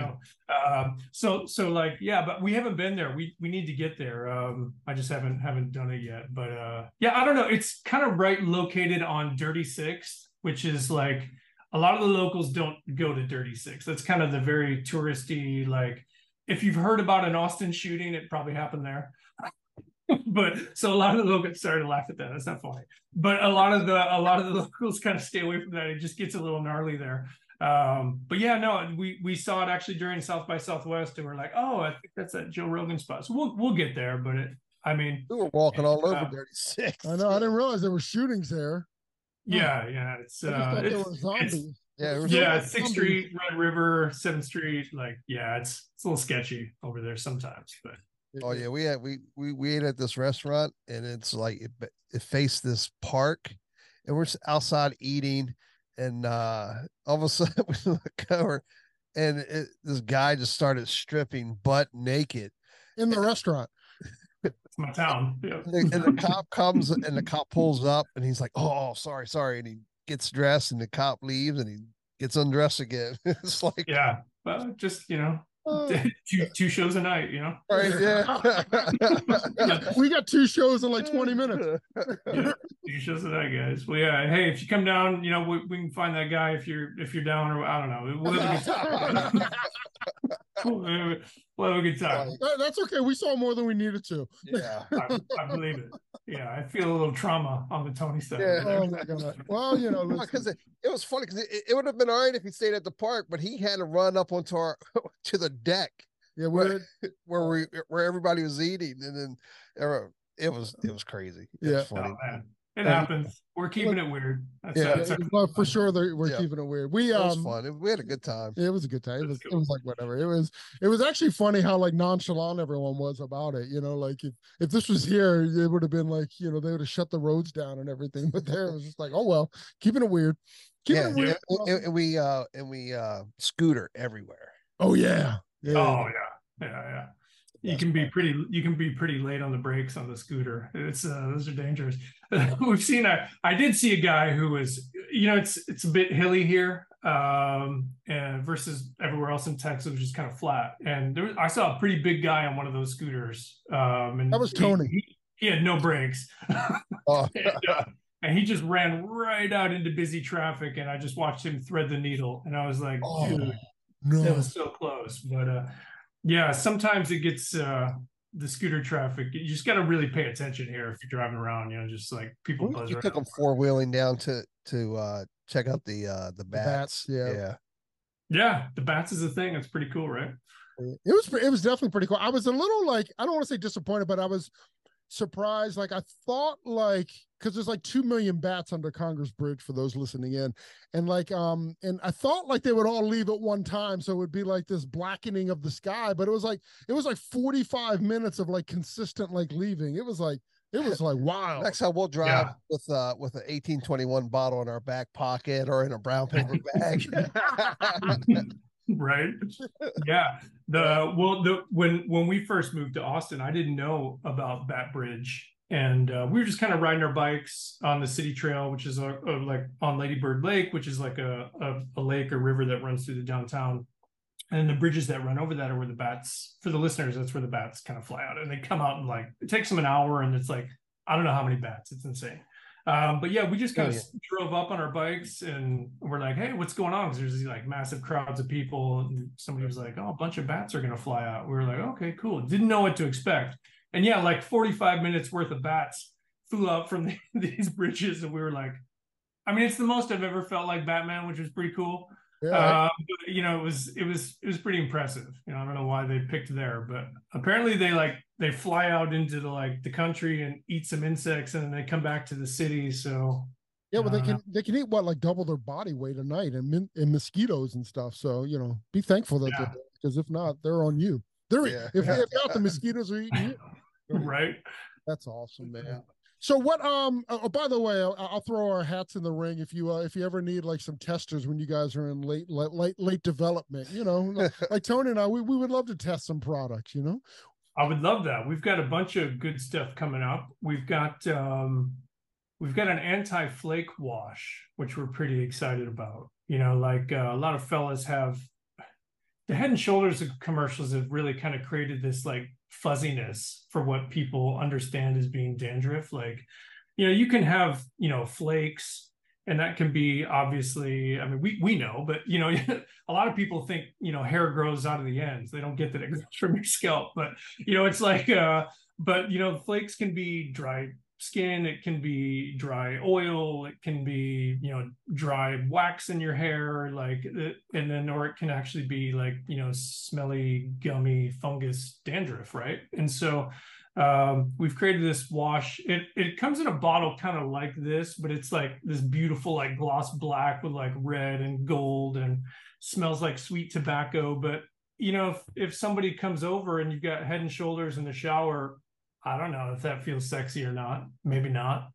so like, yeah, but we haven't been there. We need to get there. I just haven't done it yet, but I don't know. It's kind of located on Dirty Six, which is like a lot of the locals don't go to Dirty Six. That's kind of the very touristy, like, if you've heard about an Austin shooting, it probably happened there. But so a lot of the locals, sorry to laugh at that, that's not funny, but a lot of the locals kind of stay away from that. It just gets a little gnarly there. But yeah, no, we saw it actually during South by Southwest, and we're like, oh, I think that's that Joe Rogan spot. So we'll get there, but we were walking all over Dirty Six. I know, I didn't realize there were shootings there. Yeah, it's I just thought there were zombies. It's 6th Street, Red River, 7th Street. Like, yeah, it's a little sketchy over there sometimes, but. Oh yeah, we ate at this restaurant, and it's like it faced this park, and we're outside eating, and all of a sudden we look over, and this guy just started stripping butt naked in the restaurant. It's my town. Yeah. And the cop comes, and the cop pulls up, and he's like, "Oh, sorry," and he gets dressed, and the cop leaves, and he gets undressed again. It's like, yeah, well, just two shows a night, right? Yeah. We got 2 shows in like 20 minutes. Yeah, 2 shows a night, guys. Well, yeah. Hey, if you come down, we can find that guy if you're down, or I don't know. We'll have a good time. We'll have a good time. That's okay. We saw more than we needed to. Yeah, I believe it. Yeah, I feel a little trauma on the Tony stuff. Yeah. Oh my God. Well, because it was funny, because it would have been all right if he stayed at the park, but he had to run up onto to the deck. Yeah, where everybody was eating, and then it was crazy. It was funny. Oh, man. It happens. We're keeping it weird. Well, for sure we're keeping it weird. It was fun. We had a good time. It was a good time. It was like whatever. It was actually funny how like nonchalant everyone was about it. Like if this was here, it would have been like, they would have shut the roads down and everything. But there it was just like, oh well, keeping it weird. Yeah, and we scooter everywhere. Oh yeah. Oh yeah. You can be pretty late on the brakes on the scooter. It's those are dangerous. We've seen I did see a guy who was, it's a bit hilly here, and versus everywhere else in Texas, which is kind of flat. And I saw a pretty big guy on one of those scooters. And that was Tony. He had no brakes. Oh. And he just ran right out into busy traffic, and I just watched him thread the needle. And I was like, dude, that was so close. But yeah, sometimes it gets the scooter traffic. You just got to really pay attention here if you're driving around. Just like people buzz around. You took them 4-wheeling down to check out the bats. Yeah, the bats is a thing. It's pretty cool, right? It was definitely pretty cool. I was a little like, I don't want to say disappointed, but I was surprised. Like I thought, like, because there's like 2 million bats under Congress Bridge for those listening in, and and I thought like they would all leave at one time, so it would be like this blackening of the sky. But it was like 45 minutes of like consistent like leaving. It was like wow. Next time we'll drive with an 1821 bottle in our back pocket or in a brown paper bag. Right. Yeah. When we first moved to Austin, I didn't know about Bat Bridge, and we were just kind of riding our bikes on the city trail, which is like on Lady Bird Lake, which is like a lake or river that runs through the downtown. And the bridges that run over that are where the bats, for the listeners, that's where the bats kind of fly out, and they come out and like, it takes them an hour, and it's like, I don't know how many bats. It's insane. But yeah, we just kind of drove up on our bikes, and we're like, hey, what's going on? Because there's these like massive crowds of people. And somebody was like, oh, a bunch of bats are going to fly out. We were like, okay, cool. Didn't know what to expect. And yeah, like 45 minutes worth of bats flew out from these bridges. And we were like, I mean, it's the most I've ever felt like Batman, which was pretty cool. Yeah. But, it was pretty impressive. I don't know why they picked there, but apparently they fly out into the country and eat some insects, and then they come back to the city. So yeah, well, they can eat what, like double their body weight a night, and mosquitoes and stuff. So be thankful that because if not, they're on you. If not, the mosquitoes are eating you. Right. That's awesome, man. So what? By the way, I'll throw our hats in the ring if you ever need like some testers when you guys are in late development. Like Tony and I, we would love to test some products. I would love that. We've got a bunch of good stuff coming up. We've got an anti-flake wash, which we're pretty excited about. A lot of fellas have the Head and Shoulders commercials have really kind of created this like fuzziness for what people understand as being dandruff. Like, you can have, flakes, and that can be obviously, I mean, we know, but a lot of people think, hair grows out of the ends. They don't get that it grows from your scalp, but it's like, flakes can be dry skin, it can be dry oil, it can be dry wax in your hair, or it can actually be like smelly, gummy fungus dandruff, right? And so we've created this wash. It comes in a bottle kind of like this, but it's like this beautiful like gloss black with like red and gold, and smells like sweet tobacco. But if somebody comes over and you've got Head and Shoulders in the shower, I don't know if that feels sexy or not. Maybe not.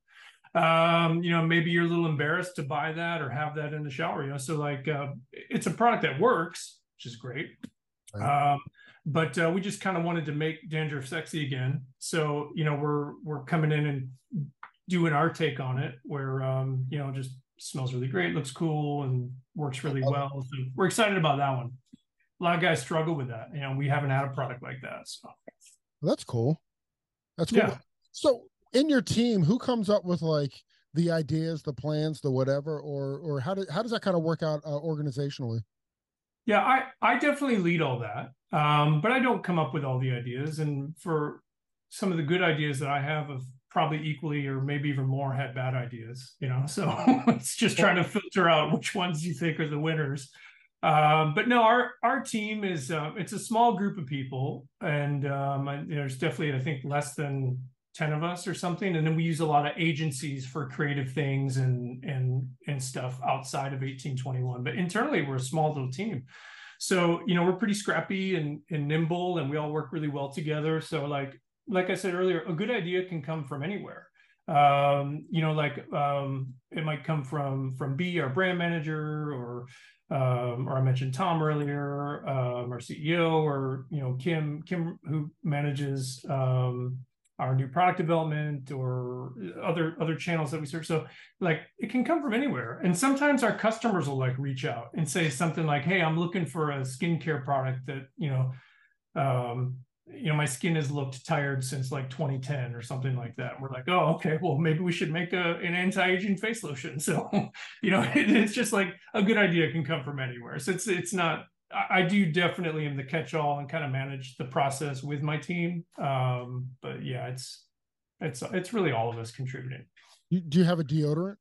Maybe you're a little embarrassed to buy that or have that in the shower. So it's a product that works, which is great. Right. But we just kind of wanted to make dandruff sexy again. So we're coming in and doing our take on it, where just smells really great, looks cool, and works really well. So we're excited about that one. A lot of guys struggle with that. We haven't had a product like that. So that's cool. That's cool. Yeah. So in your team, who comes up with like the ideas, the plans, the whatever, or how does that kind of work out organizationally? Yeah, I definitely lead all that. But I don't come up with all the ideas. And for some of the good ideas that I have probably equally or maybe even more had bad ideas, so it's just trying to filter out which ones you think are the winners. But no, our team is it's a small group of people, and there's definitely, I think, less than 10 of us or something. And then we use a lot of agencies for creative things and stuff outside of 1821. But internally, we're a small little team. So, we're pretty scrappy and nimble, and we all work really well together. So like I said earlier, a good idea can come from anywhere. It might come from B, our brand manager, or I mentioned Tom earlier, our CEO, or Kim, who manages our new product development, or other channels that we serve. So like it can come from anywhere. And sometimes our customers will like reach out and say something like, hey, I'm looking for a skincare product that my skin has looked tired since like 2010 or something like that. We're like, oh, okay, well, maybe we should make an anti-aging face lotion. So, it's just like a good idea can come from anywhere. So it's not, I do definitely am the catch-all and kind of manage the process with my team. But yeah, it's really all of us contributing. Do you have a deodorant?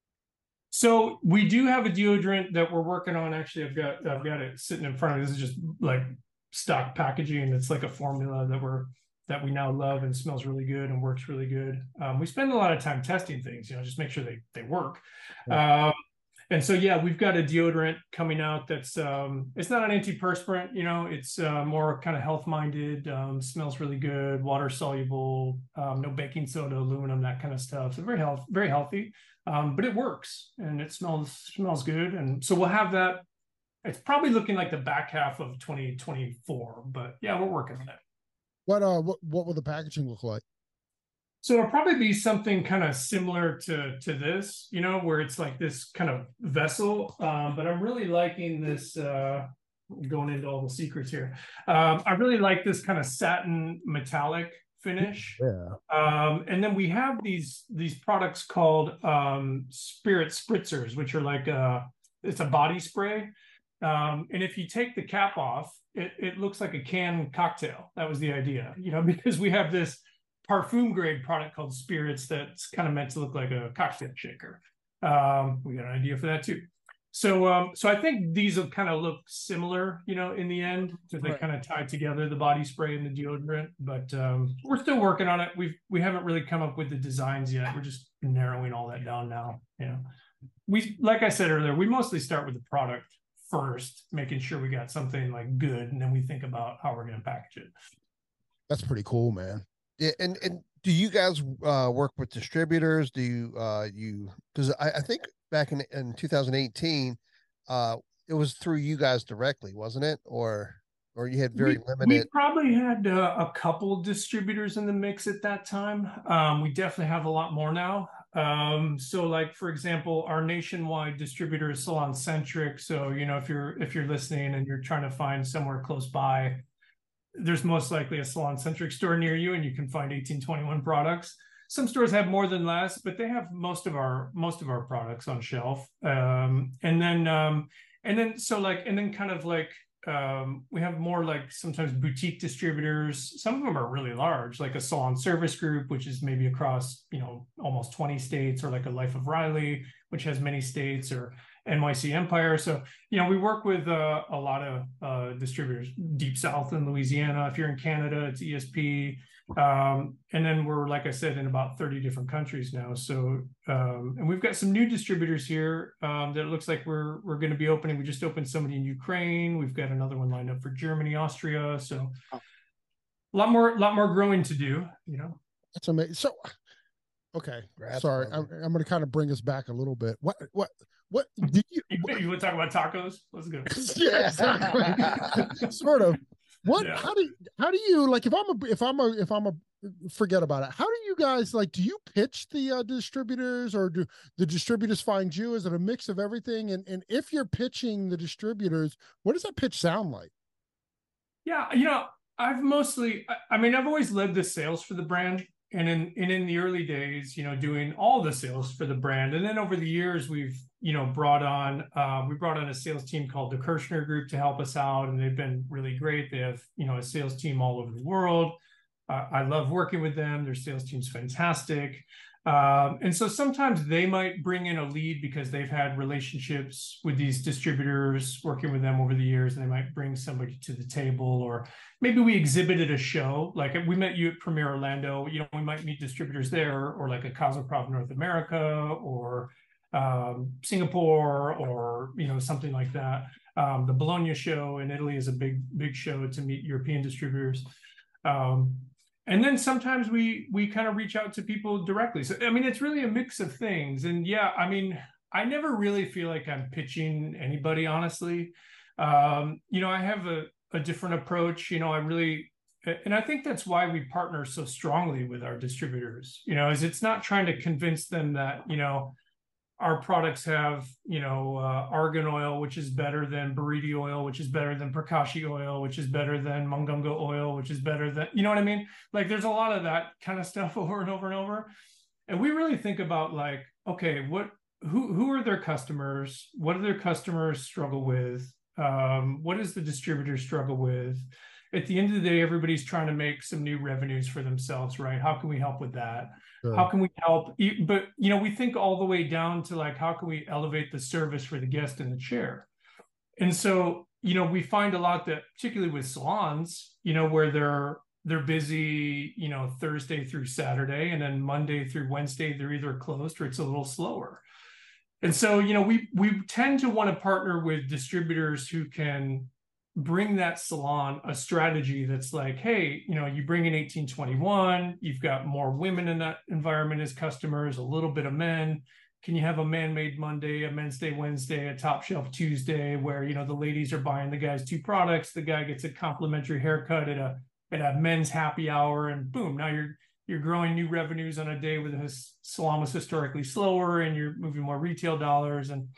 So we do have a deodorant that we're working on. Actually, I've got it sitting in front of me. This is just like stock packaging. It's like a formula that we now love and smells really good and works really good. We spend a lot of time testing things, just make sure they work. Yeah. And so, yeah, we've got a deodorant coming out that's it's not an antiperspirant, it's more kind of health minded, smells really good, water soluble, no baking soda, aluminum, that kind of stuff. So very healthy, but it works and it smells good. And so we'll have that. It's probably looking like the back half of 2024, but yeah, we're working on it. What will the packaging look like? So it'll probably be something kind of similar to this, where it's like this kind of vessel. But I'm really liking this, going into all the secrets here. I really like this kind of satin metallic finish. Yeah. And then we have these products called Spirit Spritzers, which are like it's a body spray. And if you take the cap off, it looks like a canned cocktail. That was the idea, because we have this parfum grade product called Spirits that's kind of meant to look like a cocktail shaker. We got an idea for that too. So I think these will kind of look similar, in the end, because they kind of tie together, the body spray and the deodorant. But we're still working on it. We haven't really come up with the designs yet. We're just narrowing all that down now. We, like I said earlier, we mostly start with the product first, making sure we got something like good, and then we think about how we're going to package it. That's pretty cool, man. Yeah, and do you guys work with distributors? Do you because I think back in 2018, it was through you guys directly, wasn't it? Or you had very limited. We probably had a couple distributors in the mix at that time. We definitely have a lot more now. So like, for example, our nationwide distributor is Salon Centric. So, if you're listening and you're trying to find somewhere close by, there's most likely a Salon Centric store near you, and you can find 1821 products. Some stores have more than less, but they have most of our products on shelf. And then we have more like sometimes boutique distributors. Some of them are really large, like a Salon Service Group, which is maybe across, almost 20 states, or like a Life of Riley, which has many states, or NYC Empire. So, we work with a lot of distributors. Deep South in Louisiana. If you're in Canada, it's ESP. And then we're, like I said, in about 30 different countries now. So, and we've got some new distributors here that it looks like we're going to be opening. We just opened somebody in Ukraine. We've got another one lined up for Germany, Austria. So a lot more growing to do, That's amazing. So, okay. Sorry. I'm going to kind of bring us back a little bit. What did you want to talk about tacos? Let's go. Yeah, exactly. Sort of. What? Yeah. How do you like if I'm a forget about it. How do you guys like? Do you pitch the distributors, or do the distributors find you? Is it a mix of everything? And if you're pitching the distributors, what does that pitch sound like? Yeah, I've always led the sales for the brand. And in the early days, doing all the sales for the brand. And then over the years, we've, brought on a sales team called the Kirshner Group to help us out. And they've been really great. They have, a sales team all over the world. I love working with them. Their sales team's fantastic. And so sometimes they might bring in a lead because they've had relationships with these distributors, working with them over the years, and they might bring somebody to the table. Or maybe we exhibited a show, like we met you at Premier Orlando, we might meet distributors there, or like a Cosmoprof North America, or Singapore, or, something like that. The Bologna show in Italy is a big show to meet European distributors. And then sometimes we kind of reach out to people directly. So I mean, it's really a mix of things. And yeah, I mean, I never really feel like I'm pitching anybody, honestly. You know, I have a different approach. You know, and I think that's why we partner so strongly with our distributors, you know, is it's not trying to convince them that, you know, our products have, you know, argan oil, which is better than Buriti oil, which is better than Prakashi oil, which is better than Mungunga oil, which is better than, you know what I mean? Like there's a lot of that kind of stuff over and over and over. And we really think about like, okay, who are their customers? What do their customers struggle with? What does the distributor struggle with? At the end of the day, everybody's trying to make some new revenues for themselves, right? How can we help with that? Sure. How can we help? But, you know, we think all the way down to like, how can we elevate the service for the guest in the chair? And so, you know, we find a lot that, particularly with salons, you know, where they're busy, you know, Thursday through Saturday, and then Monday through Wednesday, they're either closed or it's a little slower. And so, you know, we tend to want to partner with distributors who can bring that salon a strategy that's like, hey, you know, you bring in 1821, you've got more women in that environment as customers, a little bit of men. Can you have a man-made Monday, a men's day Wednesday, a top shelf Tuesday, where, you know, the ladies are buying the guy's 2 products, the guy gets a complimentary haircut at a men's happy hour, and boom, now you're growing new revenues on a day where the salon was historically slower, and you're moving more retail dollars. And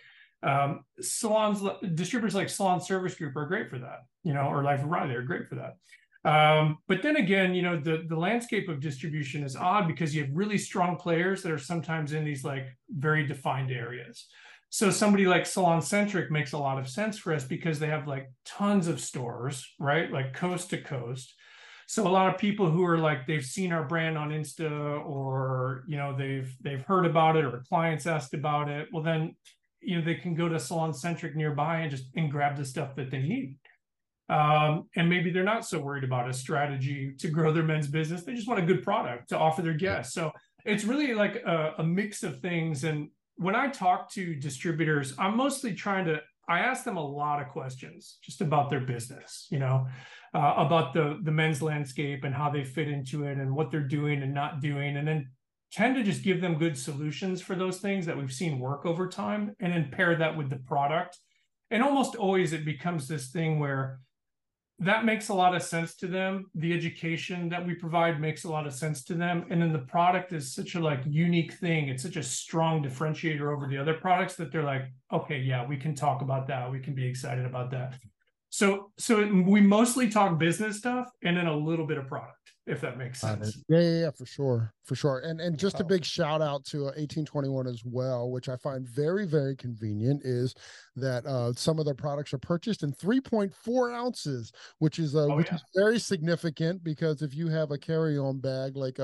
distributors like Salon Service Group are great for that, you know, or Life of Riley are great for that. But then again, you know, the landscape of distribution is odd because you have really strong players that are sometimes in these like very defined areas. So somebody like Salon Centric makes a lot of sense for us because they have like tons of stores, right? Like coast to coast. So a lot of people who are like, they've seen our brand on Insta, or, you know, they've heard about it, or clients asked about it. Well, then, you know, they can go to Salon Centric nearby and grab the stuff that they need. And maybe they're not so worried about a strategy to grow their men's business. They just want a good product to offer their guests. So it's really like a mix of things. And when I talk to distributors, I'm mostly I ask them a lot of questions just about their business, you know, about the men's landscape and how they fit into it and what they're doing and not doing. And then tend to just give them good solutions for those things that we've seen work over time, and then pair that with the product. And almost always it becomes this thing where that makes a lot of sense to them. The education that we provide makes a lot of sense to them. And then the product is such a like unique thing. It's such a strong differentiator over the other products that they're like, okay, yeah, we can talk about that. We can be excited about that. So we mostly talk business stuff and then a little bit of product, if that makes sense. Yeah, for sure. And just a big shout out to 1821 as well, which I find very, very convenient, is that some of their products are purchased in 3.4 ounces, which is is very significant, because if you have a carry-on bag like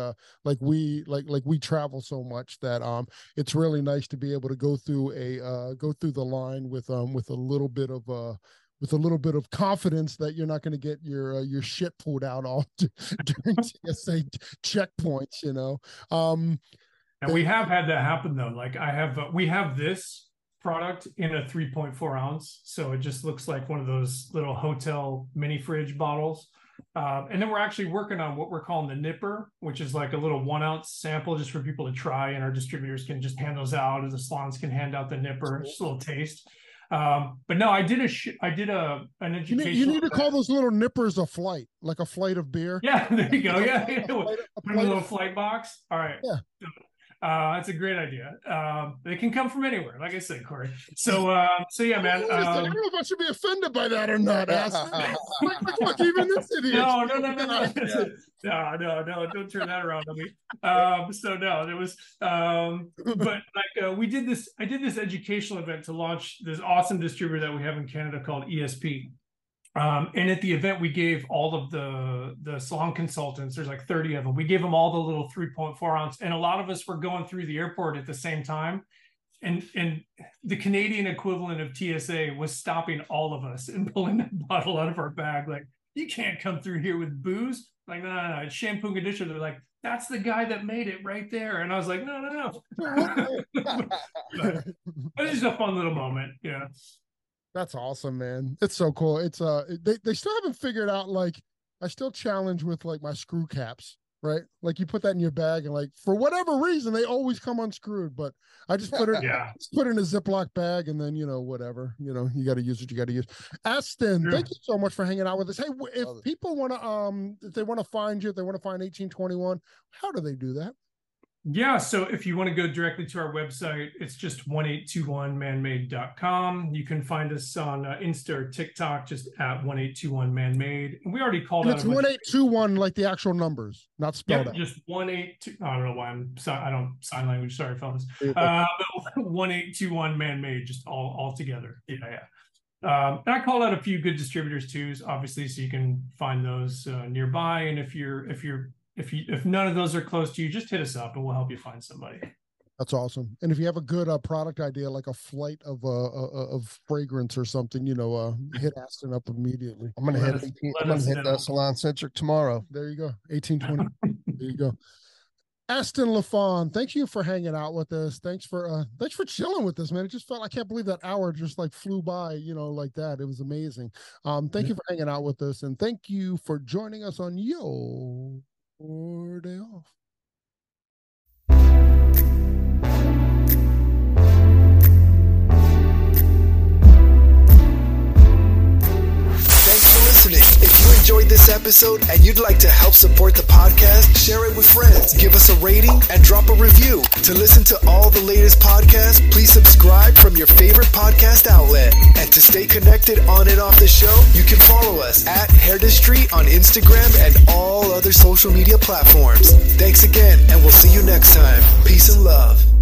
we travel so much that it's really nice to be able to go through the line with a little bit of confidence that you're not going to get your shit pulled out all during TSA checkpoints, you know. And we have had that happen though. Like we have this product in a 3.4 ounce, so it just looks like one of those little hotel mini fridge bottles. And then we're actually working on what we're calling the nipper, which is like a little 1 ounce sample just for people to try, and our distributors can just hand those out, and the salons can hand out the nipper, just a little taste. But no, I did an education. You need to call those little nippers a flight, like a flight of beer. Yeah, there you go. Yeah, put in a little flight box. All right. Yeah. That's a great idea. They can come from anywhere, like I said, Corey. So yeah, man. I don't know if I should be offended by that or not. Look, even this idiot. No, don't turn that around on me. So no, there was, but like I did this educational event to launch this awesome distributor that we have in Canada called ESP. And at the event, we gave all of the salon consultants, there's like 30 of them, we gave them all the little 3.4 ounce, and a lot of us were going through the airport at the same time. And the Canadian equivalent of TSA was stopping all of us and pulling that bottle out of our bag. Like, you can't come through here with booze. Like, no, it's shampoo and conditioner. They're like, that's the guy that made it right there. And I was like, no. But it's just a fun little moment. Yeah. That's awesome, man. It's so cool. It's they still haven't figured out, like, I still challenge with like my screw caps. right? Like you put that in your bag and like, for whatever reason, they always come unscrewed, but I just put it, just put it in a Ziploc bag and then, whatever, you got to use what you got to use. Aston, thank you so much for hanging out with us. Hey, if people want to, if they want to find you, if they want to find 1821, how do they do that? Yeah, so if you want to go directly to our website, it's just 1821manmade.com. You can find us on Insta or TikTok, just at 1821manmade. And we already called out. It's 1821, like the actual numbers, not spelled out. Just 182. I don't know why I don't sign language. Sorry, fellas. 1821manmade, just all together. Yeah. And I called out a few good distributors too, obviously, so you can find those nearby. And if none of those are close to you, just hit us up and we'll help you find somebody. That's awesome. And if you have a good product idea, like a flight of fragrance or something, hit Aston up immediately. I'm gonna hit Salon Centric tomorrow. There you go. 1820. There you go. Aston Lafon, thank you for hanging out with us. Thanks for chilling with us, man. It just felt, I can't believe that hour just like flew by, like that. It was amazing. Thank you for hanging out with us, and thank you for joining us on your day off. Thanks for listening. If you enjoyed this episode and you'd like to help support the podcast, share it with friends, give us a rating, and drop a review. To listen to all the latest podcasts, please subscribe from your favorite podcast outlet. And to stay connected on and off the show, you can follow us at Hairdustry on Instagram and all other social media platforms. Thanks again, and we'll see you next time. Peace and love.